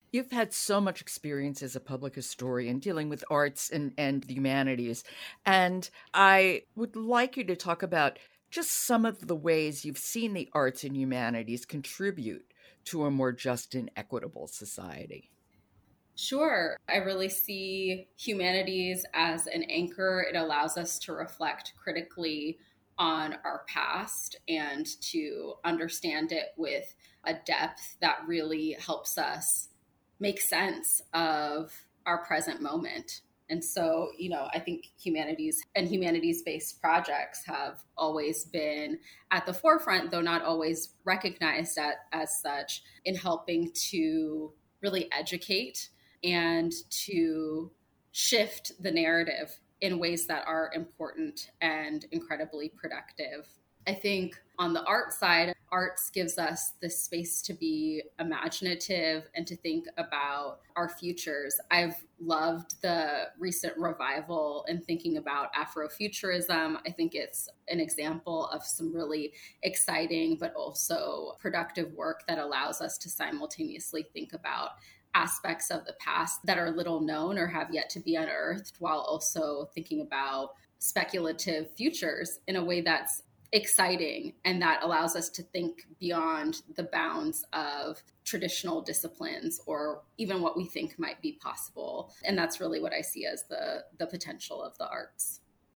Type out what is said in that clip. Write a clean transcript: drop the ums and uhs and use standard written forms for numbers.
You've had so much experience as a public historian dealing with arts and the humanities. And I would like you to talk about just some of the ways you've seen the arts and humanities contribute to a more just and equitable society. Sure. I really see humanities as an anchor. It allows us to reflect critically on our past and to understand it with a depth that really helps us make sense of our present moment. And so, I think humanities and humanities based projects have always been at the forefront, though not always recognized as such, in helping to really educate and to shift the narrative in ways that are important and incredibly productive. I think on the art side, arts gives us the space to be imaginative and to think about our futures. I've loved the recent revival in thinking about Afrofuturism. I think it's an example of some really exciting but also productive work that allows us to simultaneously think about aspects of the past that are little known or have yet to be unearthed, while also thinking about speculative futures in a way that's exciting and that allows us to think beyond the bounds of traditional disciplines or even what we think might be possible. And that's really what I see as the potential of the arts.